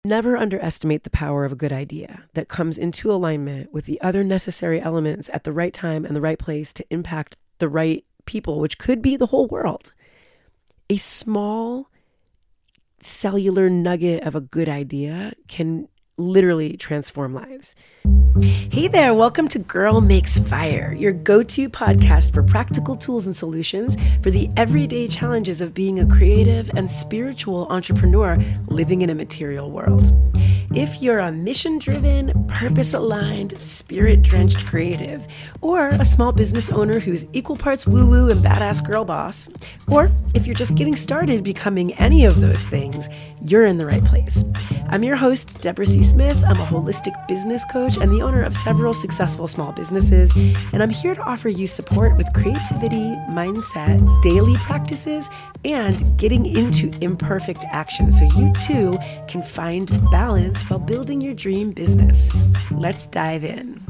Never underestimate the power of a good idea that comes into alignment with the other necessary elements at the right time and the right place to impact the right people, which could be the whole world. A small cellular nugget of a good idea can literally transform lives. Hey there, welcome to Girl Makes Fire, your go-to podcast for practical tools and solutions for the everyday challenges of being a creative and spiritual entrepreneur living in a material world. If you're a mission-driven, purpose-aligned, spirit-drenched creative, or a small business owner who's equal parts woo-woo and badass girl boss, or if you're just getting started becoming any of those things, you're in the right place. I'm your host, Deborah C. Smith. I'm a holistic business coach and the owner of several successful small businesses, and I'm here to offer you support with creativity, mindset, daily practices, and getting into imperfect action so you too can find balance while building your dream business. Let's dive in.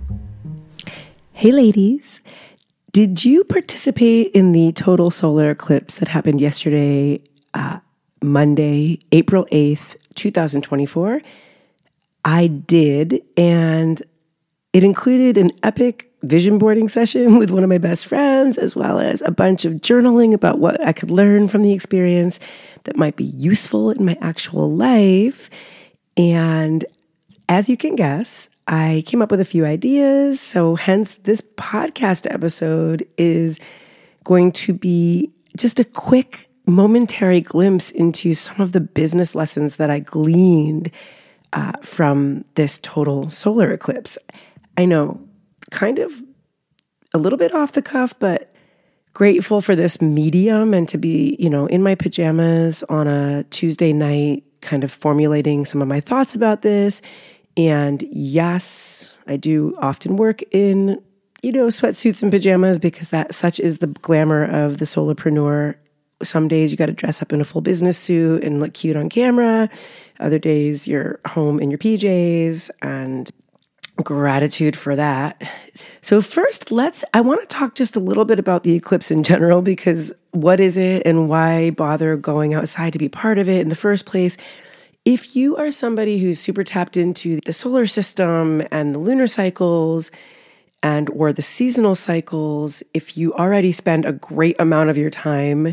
Hey ladies, did you participate in the total solar eclipse that happened yesterday, Monday, April 8th, 2024? I did, and it included an epic vision boarding session with one of my best friends, as well as a bunch of journaling about what I could learn from the experience that might be useful in my actual life. And as you can guess, I came up with a few ideas. So hence this podcast episode is going to be just a quick momentary glimpse into some of the business lessons that I gleaned from this total solar eclipse. I know, kind of a little bit off the cuff, but grateful for this medium and to be, in my pajamas on a Tuesday night, kind of formulating some of my thoughts about this. And yes, I do often work in, sweatsuits and pajamas because such is the glamour of the solopreneur. Some days you got to dress up in a full business suit and look cute on camera. Other days you're home in your PJs, and gratitude for that. So first, I want to talk just a little bit about the eclipse in general, because what is it and why bother going outside to be part of it in the first place? If you are somebody who's super tapped into the solar system and the lunar cycles or the seasonal cycles, if you already spend a great amount of your time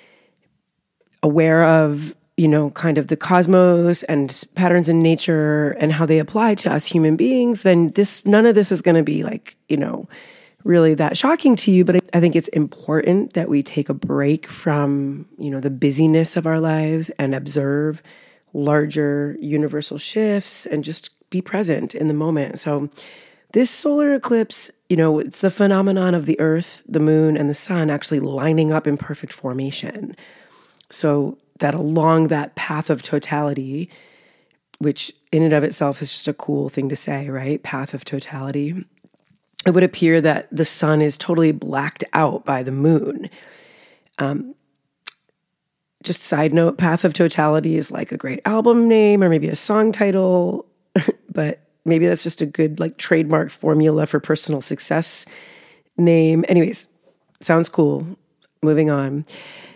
aware of, kind of the cosmos and patterns in nature and how they apply to us human beings, then none of this is going to be really that shocking to you. But I think it's important that we take a break from, the busyness of our lives and observe larger universal shifts and just be present in the moment. So this solar eclipse, it's the phenomenon of the Earth, the moon, and the sun actually lining up in perfect formation. So that along that path of totality, which in and of itself is just a cool thing to say, right? Path of totality. It would appear that the sun is totally blacked out by the moon. Just side note, Path of Totality is like a great album name or maybe a song title, but maybe that's just a good trademark formula for personal success name. Anyways, sounds cool. Moving on.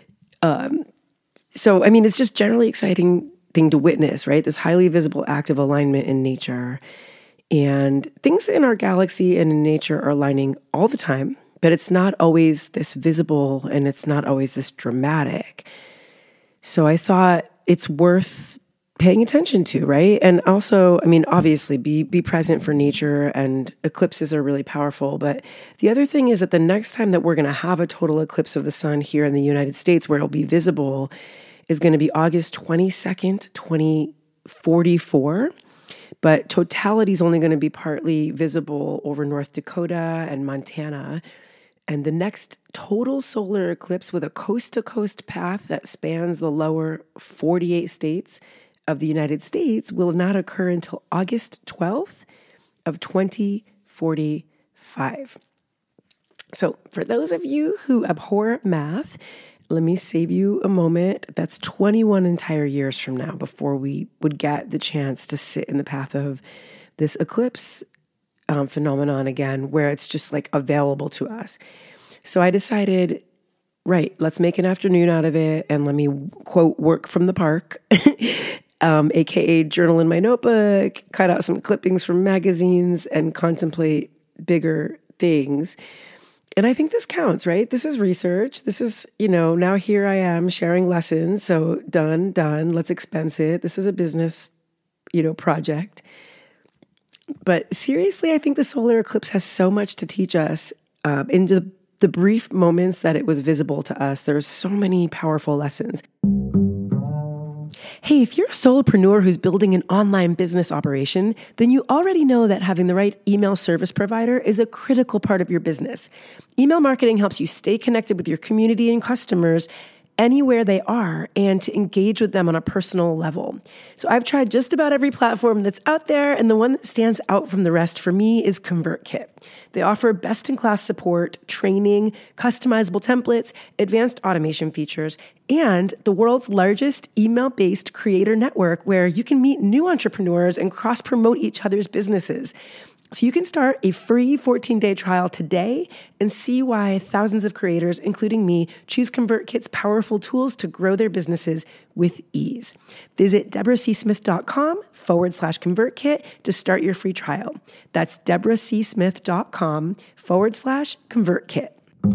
So, it's just generally exciting thing to witness, right? This highly visible act of alignment in nature. And things in our galaxy and in nature are aligning all the time, but it's not always this visible and it's not always this dramatic. So I thought it's worth paying attention to, right? And also, obviously be present for nature, and eclipses are really powerful. But the other thing is that the next time that we're going to have a total eclipse of the sun here in the United States where it'll be visible is going to be August 22nd, 2044. But totality is only going to be partly visible over North Dakota and Montana. And the next total solar eclipse with a coast-to-coast path that spans the lower 48 states of the United States will not occur until August 12th of 2045. So for those of you who abhor math, let me save you a moment. That's 21 entire years from now before we would get the chance to sit in the path of this eclipse phenomenon again, where it's just available to us. So I decided, right, let's make an afternoon out of it and let me, quote, work from the park AKA journal in my notebook, cut out some clippings from magazines, and contemplate bigger things. And I think this counts, right? This is research. This is, now here I am sharing lessons. So done. Let's expense it. This is a business, project. But seriously, I think the solar eclipse has so much to teach us. In the brief moments that it was visible to us, there's so many powerful lessons. Hey, if you're a solopreneur who's building an online business operation, then you already know that having the right email service provider is a critical part of your business. Email marketing helps you stay connected with your community and customers anywhere they are and to engage with them on a personal level. So I've tried just about every platform that's out there, and the one that stands out from the rest for me is ConvertKit. They offer best-in-class support, training, customizable templates, advanced automation features, and the world's largest email-based creator network where you can meet new entrepreneurs and cross-promote each other's businesses. So you can start a free 14-day trial today and see why thousands of creators, including me, choose ConvertKit's powerful tools to grow their businesses with ease. Visit deborahcsmith.com/ConvertKit to start your free trial. That's deborahcsmith.com/ConvertKit.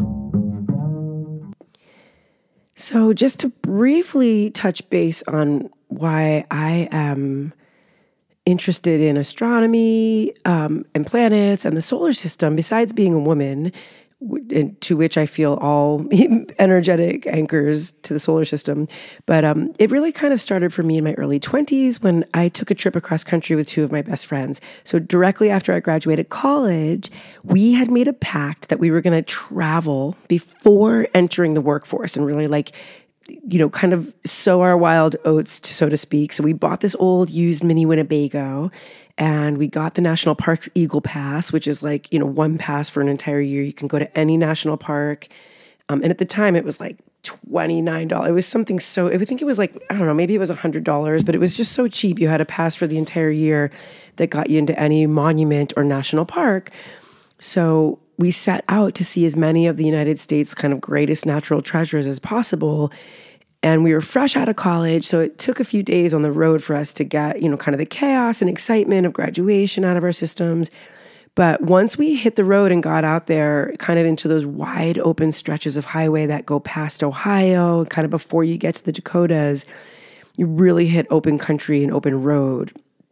So just to briefly touch base on why I am interested in astronomy and planets and the solar system, besides being a woman, to which I feel all energetic anchors to the solar system. But it really kind of started for me in my early 20s when I took a trip across country with two of my best friends. So directly after I graduated college, we had made a pact that we were going to travel before entering the workforce and really kind of sow our wild oats, so to speak. So we bought this old used mini Winnebago, and we got the National Parks Eagle Pass, which is one pass for an entire year. You can go to any national park. And at the time it was $29. It was something I think it was maybe it was $100, but it was just so cheap. You had a pass for the entire year that got you into any monument or national park. So we set out to see as many of the United States' kind of greatest natural treasures as possible. And we were fresh out of college, so it took a few days on the road for us to get, kind of the chaos and excitement of graduation out of our systems. But once we hit the road and got out there, kind of into those wide open stretches of highway that go past Ohio, kind of before you get to the Dakotas, you really hit open country and open road.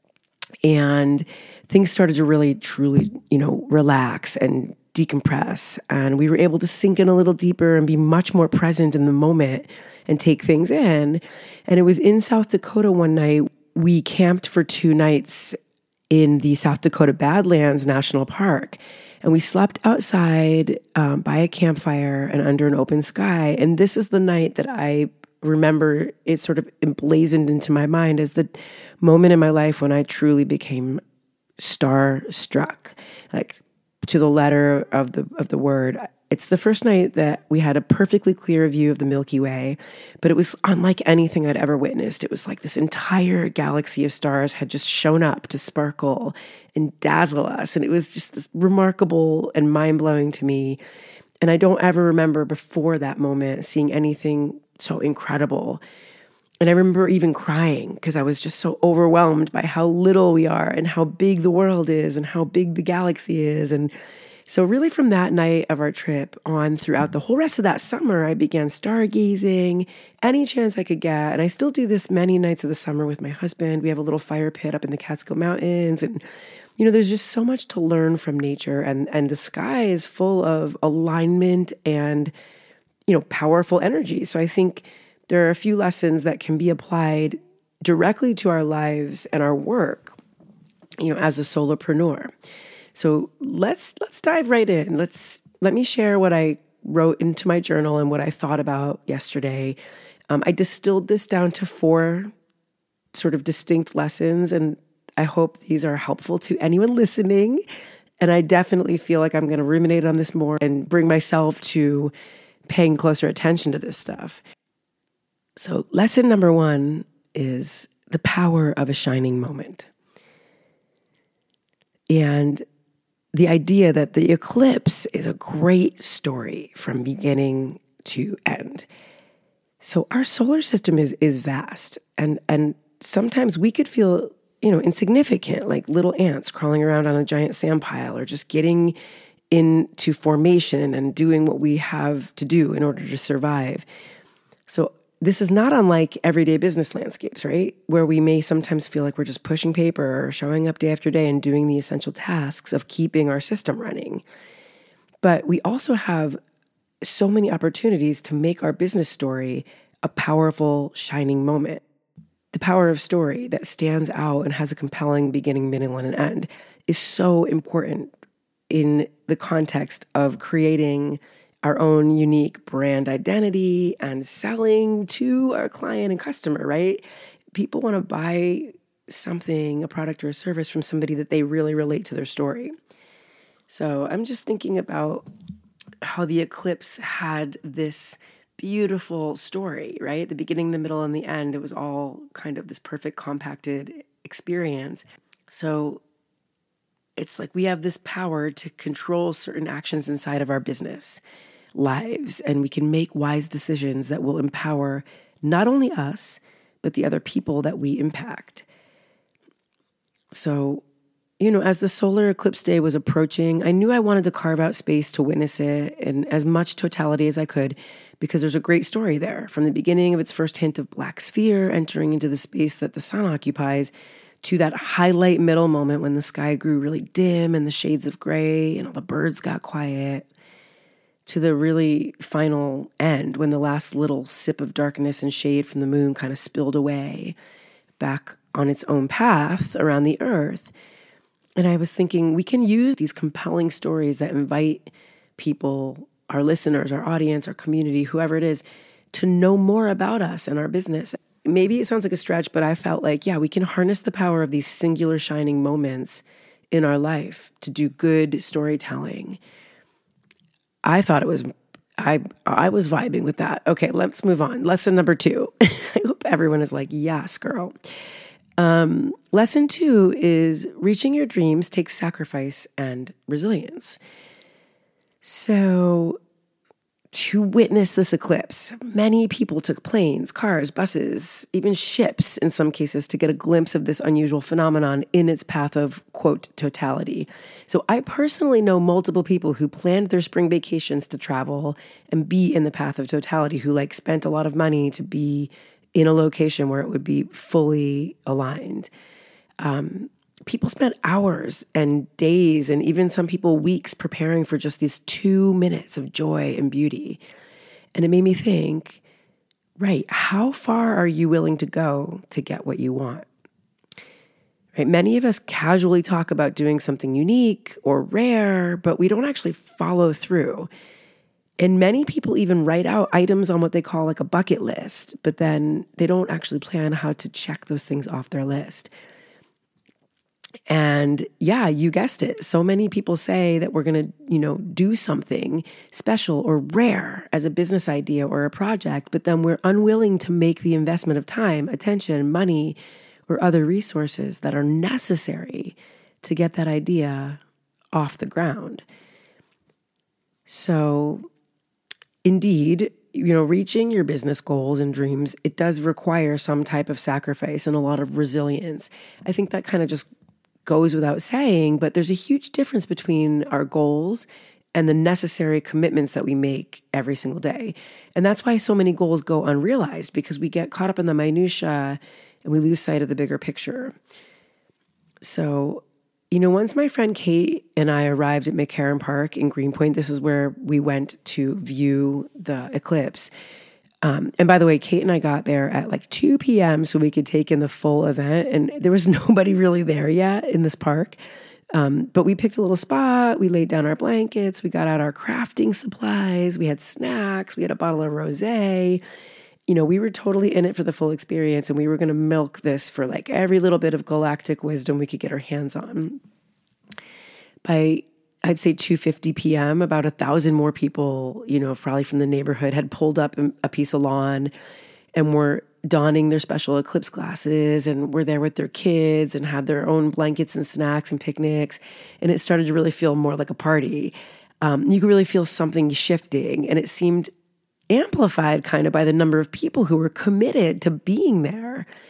And things started to really, truly, relax and decompress. And we were able to sink in a little deeper and be much more present in the moment and take things in. And it was in South Dakota one night. We camped for 2 nights in the South Dakota Badlands National Park. And we slept outside by a campfire and under an open sky. And this is the night that I remember it sort of emblazoned into my mind as the moment in my life when I truly became star-struck, to the letter of the word. It's the first night that we had a perfectly clear view of the Milky Way, but it was unlike anything I'd ever witnessed. It was like this entire galaxy of stars had just shown up to sparkle and dazzle us. And it was just this remarkable and mind-blowing to me. And I don't ever remember before that moment seeing anything so incredible. And I remember even crying because I was just so overwhelmed by how little we are and how big the world is and how big the galaxy is. And so really from that night of our trip on throughout the whole rest of that summer, I began stargazing any chance I could get. And I still do this many nights of the summer with my husband. We have a little fire pit up in the Catskill Mountains. And, there's just so much to learn from nature. And the sky is full of alignment and, powerful energy. So I think there are a few lessons that can be applied directly to our lives and our work, as a solopreneur. So let's dive right in. Let me share what I wrote into my journal and what I thought about yesterday. I distilled this down to 4 sort of distinct lessons, and I hope these are helpful to anyone listening. And I definitely feel like I'm going to ruminate on this more and bring myself to paying closer attention to this stuff. So lesson number 1 is the power of a shining moment. And the idea that the eclipse is a great story from beginning to end. So our solar system is vast. And sometimes we could feel, insignificant, like little ants crawling around on a giant sand pile, or just getting into formation and doing what we have to do in order to survive. So this is not unlike everyday business landscapes, right? Where we may sometimes feel like we're just pushing paper or showing up day after day and doing the essential tasks of keeping our system running. But we also have so many opportunities to make our business story a powerful, shining moment. The power of story that stands out and has a compelling beginning, middle, and an end is so important in the context of creating our own unique brand identity and selling to our client and customer, right? People want to buy something, a product or a service from somebody that they really relate to their story. So I'm just thinking about how the eclipse had this beautiful story, right? The beginning, the middle, and the end. It was all kind of this perfect compacted experience. So it's like we have this power to control certain actions inside of our business lives, and we can make wise decisions that will empower not only us, but the other people that we impact. So, as the solar eclipse day was approaching, I knew I wanted to carve out space to witness it in as much totality as I could, because there's a great story there. From the beginning of its first hint of black sphere entering into the space that the sun occupies, to that highlight middle moment when the sky grew really dim and the shades of gray and all the birds got quiet, to the really final end when the last little sip of darkness and shade from the moon kind of spilled away back on its own path around the earth. And I was thinking, we can use these compelling stories that invite people, our listeners, our audience, our community, whoever it is, to know more about us and our business. Maybe it sounds like a stretch, but I felt like, we can harness the power of these singular shining moments in our life to do good storytelling. I thought it was, I was vibing with that. Okay, let's move on. Lesson number 2. I hope everyone is like, yes, girl. Lesson 2 is reaching your dreams takes sacrifice and resilience. So to witness this eclipse, many people took planes, cars, buses, even ships in some cases to get a glimpse of this unusual phenomenon in its path of, quote, totality. So I personally know multiple people who planned their spring vacations to travel and be in the path of totality, who spent a lot of money to be in a location where it would be fully aligned. People spent hours and days and even some people weeks preparing for just these 2 minutes of joy and beauty. And it made me think, right, how far are you willing to go to get what you want? Right? Many of us casually talk about doing something unique or rare, but we don't actually follow through. And many people even write out items on what they call a bucket list, but then they don't actually plan how to check those things off their list. And you guessed it. So many people say that we're going to, do something special or rare as a business idea or a project, but then we're unwilling to make the investment of time, attention, money, or other resources that are necessary to get that idea off the ground. So indeed, reaching your business goals and dreams, it does require some type of sacrifice and a lot of resilience. I think that kind of just goes without saying, but there's a huge difference between our goals and the necessary commitments that we make every single day. And that's why so many goals go unrealized, because we get caught up in the minutia and we lose sight of the bigger picture. So, once my friend Kate and I arrived at McCarran Park in Greenpoint, this is where we went to view the eclipse. And by the way, Kate and I got there at 2 p.m. so we could take in the full event. And there was nobody really there yet in this park. But we picked a little spot. We laid down our blankets. We got out our crafting supplies. We had snacks. We had a bottle of rosé. We were totally in it for the full experience. And we were going to milk this for every little bit of galactic wisdom we could get our hands on. By I'd say 2:50 p.m., about 1,000 more people, probably from the neighborhood, had pulled up a piece of lawn and were donning their special eclipse glasses and were there with their kids and had their own blankets and snacks and picnics. And it started to really feel more like a party. You could really feel something shifting, and it seemed amplified kind of by the number of people who were committed to being there,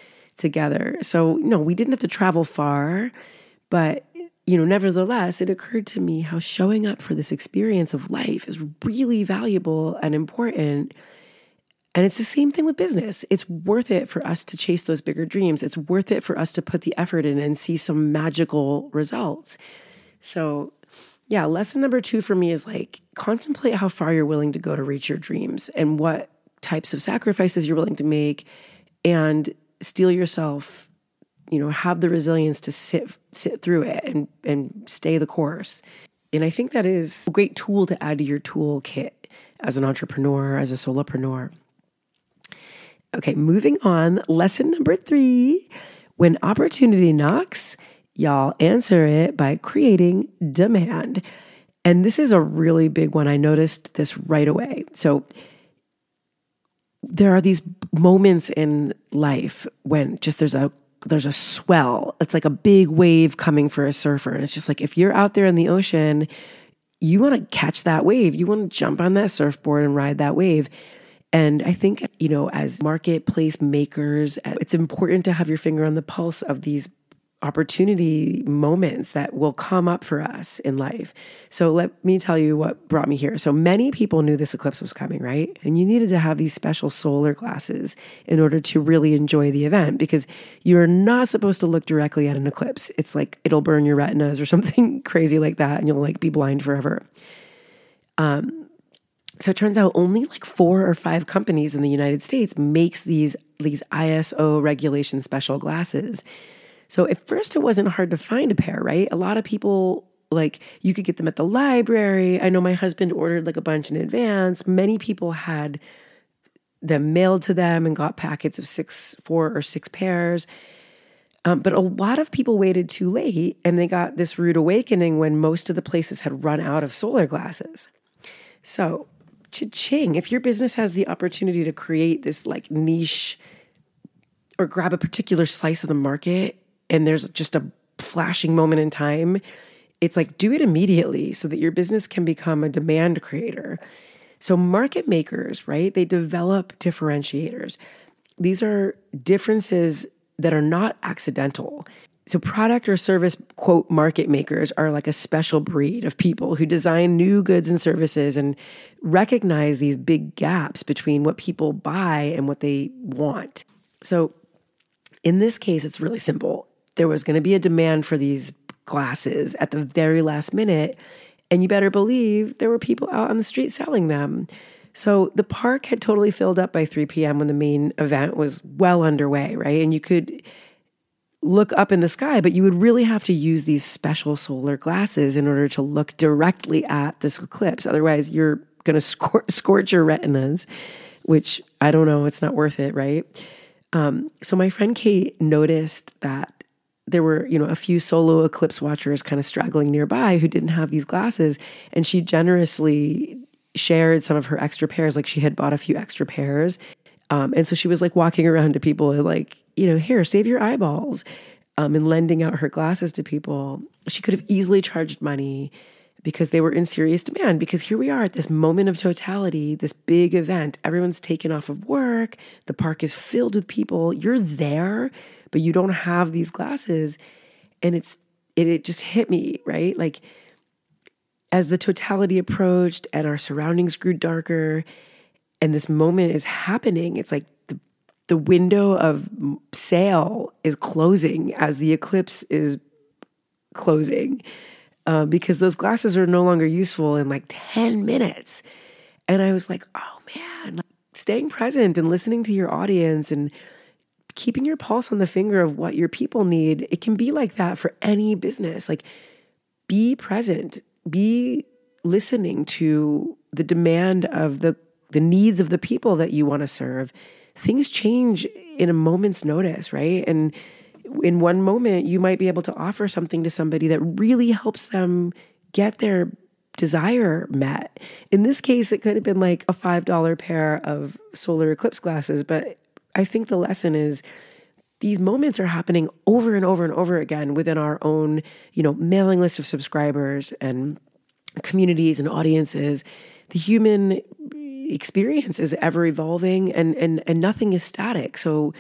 together. So, no, we didn't have to travel far, but nevertheless, it occurred to me how showing up for this experience of life is really valuable and important. And it's the same thing with business. It's worth it for us to chase those bigger dreams. It's worth it for us to put the effort in and see some magical results. So, yeah, lesson number 2 for me is contemplate how far you're willing to go to reach your dreams and what types of sacrifices you're willing to make, and steel yourself, have the resilience to sit through it and stay the course. And I think that is a great tool to add to your toolkit as an entrepreneur, as a solopreneur. Okay, moving on. Lesson number 3, when opportunity knocks, y'all answer it by creating demand. And this is a really big one. I noticed this right away. So there are these moments in life when just there's a swell. It's like a big wave coming for a surfer. And it's just like, if you're out there in the ocean, you want to catch that wave. You want to jump on that surfboard and ride that wave. And I think, as marketplace makers, it's important to have your finger on the pulse of these opportunity moments that will come up for us in life. So let me tell you what brought me here. So many people knew this eclipse was coming, right? And you needed to have these special solar glasses in order to really enjoy the event, because you're not supposed to look directly at an eclipse. It's like it'll burn your retinas or something crazy like that, and you'll be blind forever. So it turns out only 4 or 5 companies in the United States makes these ISO regulation special glasses. So at first it wasn't hard to find a pair, right? A lot of people, you could get them at the library. I know my husband ordered a bunch in advance. Many people had them mailed to them and got packets of 4 or 6 pairs. But a lot of people waited too late, and they got this rude awakening when most of the places had run out of solar glasses. So, cha-ching, if your business has the opportunity to create this niche or grab a particular slice of the market, and there's just a flashing moment in time, it's do it immediately so that your business can become a demand creator. So market makers, right? They develop differentiators. These are differences that are not accidental. So product or service, quote, market makers are a special breed of people who design new goods and services and recognize these big gaps between what people buy and what they want. So in this case, it's really simple. There was going to be a demand for these glasses at the very last minute, and you better believe there were people out on the street selling them. So the park had totally filled up by 3 p.m. when the main event was well underway, right? And you could look up in the sky, but you would really have to use these special solar glasses in order to look directly at this eclipse. Otherwise, you're going to scorch your retinas, which I don't know, it's not worth it, right? So my friend Kate noticed that there were, a few solo eclipse watchers kind of straggling nearby who didn't have these glasses. And she generously shared some of her extra pairs. She had bought a few extra pairs. And so she was walking around to people and here, save your eyeballs, and lending out her glasses to people. She could have easily charged money because they were in serious demand, because here we are at this moment of totality, this big event. Everyone's taken off of work. The park is filled with people. You're there, but you don't have these glasses. And it just hit me, right? As the totality approached and our surroundings grew darker and this moment is happening, it's the window of sale is closing as the eclipse is closing, because those glasses are no longer useful in 10 minutes. And I was oh man, staying present and listening to your audience and keeping your pulse on the finger of what your people need. It can be like that for any business. Be present, be listening to the demand of the needs of the people that you want to serve. Things change in a moment's notice, right? And in one moment, you might be able to offer something to somebody that really helps them get their desire met. In this case, it could have been a $5 pair of solar eclipse glasses, but I think the lesson is these moments are happening over and over and over again within our own, mailing list of subscribers and communities and audiences. The human experience is ever evolving, and nothing is static. So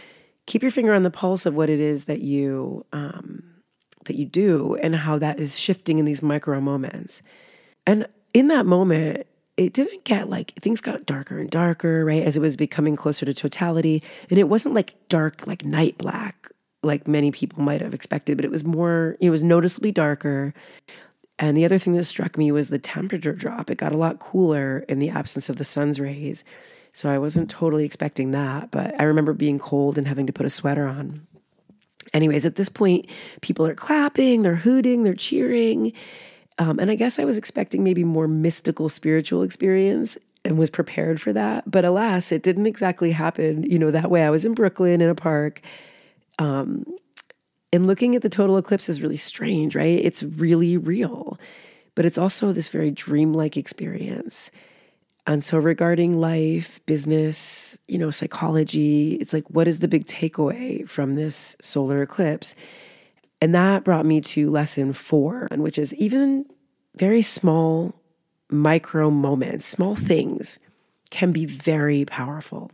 keep your finger on the pulse of what it is that you do and how that is shifting in these micro moments. And in that moment, it didn't get like, things got darker and darker, right? As it was becoming closer to totality. And it wasn't like dark, like night black, like many people might have expected, but it was more, it was noticeably darker. And the other thing that struck me was the temperature drop. It got a lot cooler in the absence of the sun's rays. So I wasn't totally expecting that, but I remember being cold and having to put a sweater on. Anyways, at this point, people are clapping, they're hooting, they're cheering. And I guess I was expecting maybe more mystical, spiritual experience and was prepared for that. But alas, it didn't exactly happen, that way. I was in Brooklyn in a park. And looking at the total eclipse is really strange, right? It's really real, but it's also this very dreamlike experience. And so regarding life, business, psychology, it's like, what is the big takeaway from this solar eclipse? And that brought me to lesson 4, which is even very small micro moments, small things can be very powerful.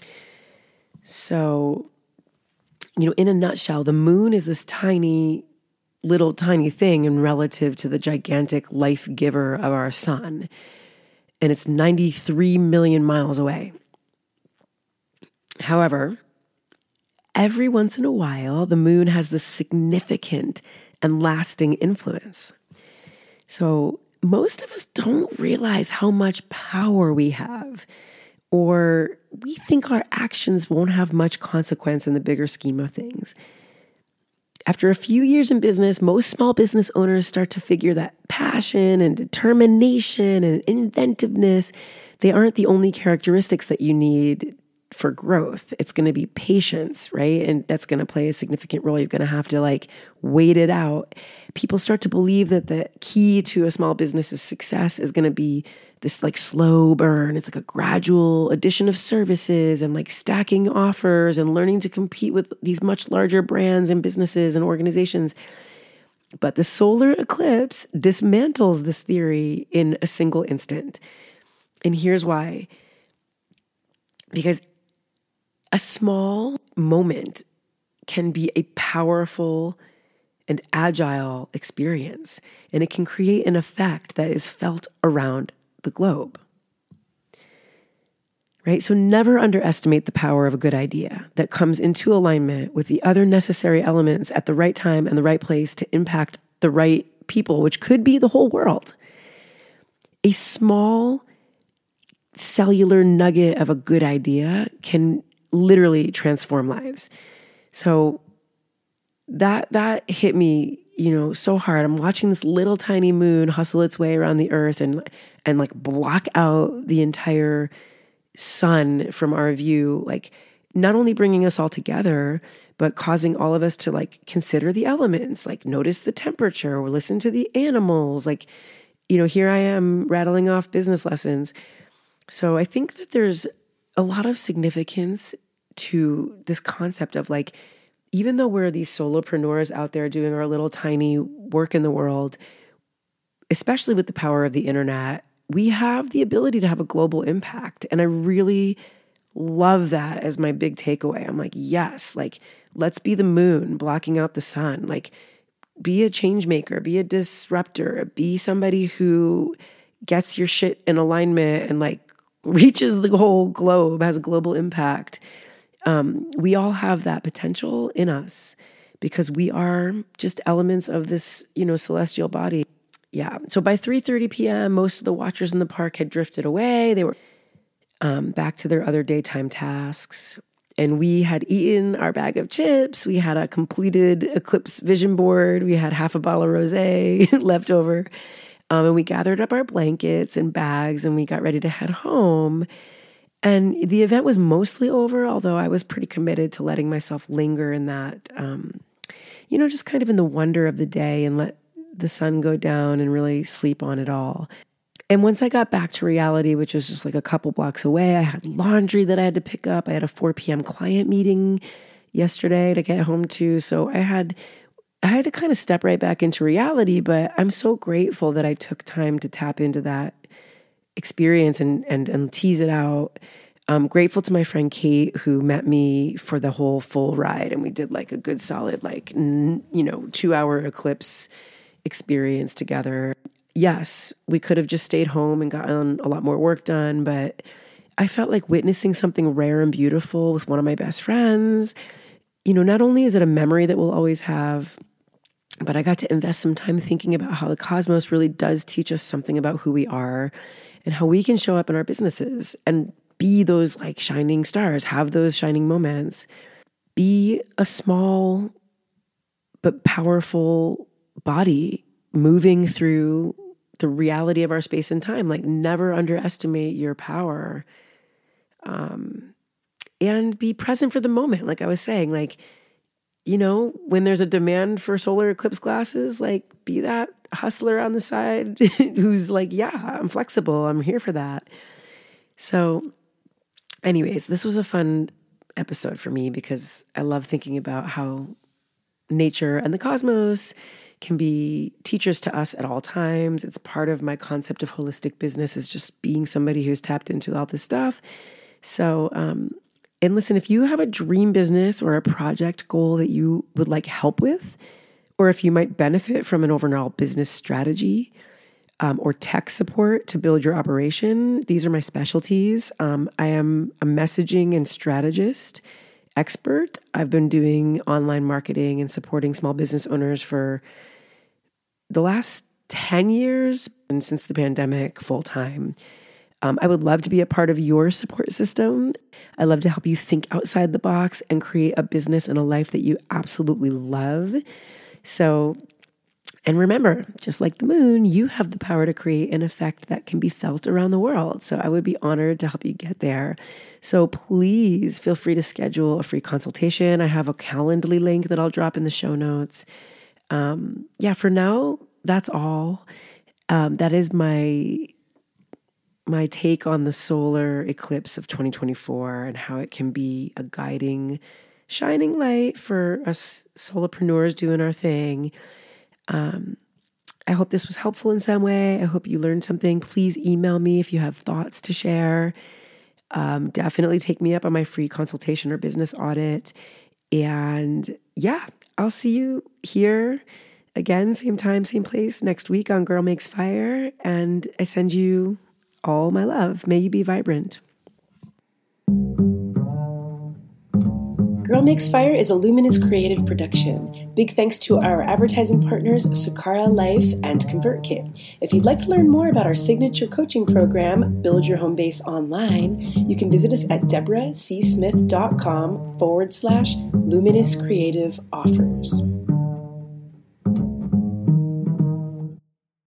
So, in a nutshell, the moon is this tiny thing in relative to the gigantic life giver of our sun. And it's 93 million miles away. However, every once in a while, the moon has this significant and lasting influence. So most of us don't realize how much power we have, or we think our actions won't have much consequence in the bigger scheme of things. After a few years in business, most small business owners start to figure that passion and determination and inventiveness, they aren't the only characteristics that you need for growth. It's going to be patience, right? And that's going to play a significant role. You're going to have to wait it out. People start to believe that the key to a small business's success is going to be this slow burn. It's like a gradual addition of services and stacking offers and learning to compete with these much larger brands and businesses and organizations. But the solar eclipse dismantles this theory in a single instant. And here's why. Because a small moment can be a powerful and agile experience, and it can create an effect that is felt around the globe. Right? So never underestimate the power of a good idea that comes into alignment with the other necessary elements at the right time and the right place to impact the right people, which could be the whole world. A small cellular nugget of a good idea can literally transform lives. So that hit me, so hard. I'm watching this little tiny moon hustle its way around the earth and block out the entire sun from our view, not only bringing us all together, but causing all of us to consider the elements, notice the temperature or listen to the animals. Here I am rattling off business lessons. So I think that there's a lot of significance to this concept of even though we're these solopreneurs out there doing our little tiny work in the world, especially with the power of the internet, we have the ability to have a global impact. And I really love that as my big takeaway. I'm yes, let's be the moon blocking out the sun. Be a change maker, be a disruptor, be somebody who gets your shit in alignment and reaches the whole globe, has a global impact. We all have that potential in us because we are just elements of this, celestial body. Yeah. So by 3:30 p.m., most of the watchers in the park had drifted away. They were back to their other daytime tasks. And we had eaten our bag of chips. We had a completed eclipse vision board. We had half a bottle of rosé left over. And we gathered up our blankets and bags and we got ready to head home. And the event was mostly over, although I was pretty committed to letting myself linger in that, just kind of in the wonder of the day and let the sun go down and really sleep on it all. And once I got back to reality, which was just a couple blocks away, I had laundry that I had to pick up. I had a 4 p.m. client meeting yesterday to get home to. So I had to kind of step right back into reality, but I'm so grateful that I took time to tap into that experience and tease it out. I'm grateful to my friend Kate, who met me for the whole full ride. And we did like a good solid, 2-hour eclipse experience together. Yes, we could have just stayed home and gotten a lot more work done, but I felt like witnessing something rare and beautiful with one of my best friends. Not only is it a memory that we'll always have, but I got to invest some time thinking about how the cosmos really does teach us something about who we are and how we can show up in our businesses and be those like shining stars, have those shining moments, be a small but powerful body moving through the reality of our space and time. Like, never underestimate your power, and be present for the moment. Like I was saying, when there's a demand for solar eclipse glasses, like, be that hustler on the side who's like, yeah, I'm flexible. I'm here for that. So anyways, this was a fun episode for me because I love thinking about how nature and the cosmos can be teachers to us at all times. It's part of my concept of holistic business, is just being somebody who's tapped into all this stuff. So, and listen, if you have a dream business or a project goal that you would like help with, or if you might benefit from an overall business strategy, or tech support to build your operation, these are my specialties. I am a messaging and strategist expert. I've been doing online marketing and supporting small business owners for the last 10 years, and since the pandemic, full time. I would love to be a part of your support system. I love to help you think outside the box and create a business and a life that you absolutely love. So, and remember, just like the moon, you have the power to create an effect that can be felt around the world. So I would be honored to help you get there. So please feel free to schedule a free consultation. I have a Calendly link that I'll drop in the show notes. For now, that's all. That is my take on the solar eclipse of 2024 and how it can be a guiding, shining light for us solopreneurs doing our thing. I hope this was helpful in some way. I hope you learned something. Please email me if you have thoughts to share. Definitely take me up on my free consultation or business audit. And yeah, I'll see you here again, same time, same place next week on Girl Makes Fire. And I send you all my love. May you be vibrant. Girl Makes Fire is a Luminous creative production. Big thanks to our advertising partners, Sakara Life and ConvertKit. If you'd like to learn more about our signature coaching program, Build Your Home Base Online, you can visit us at deborahcsmith.com/Luminous Creative Offers.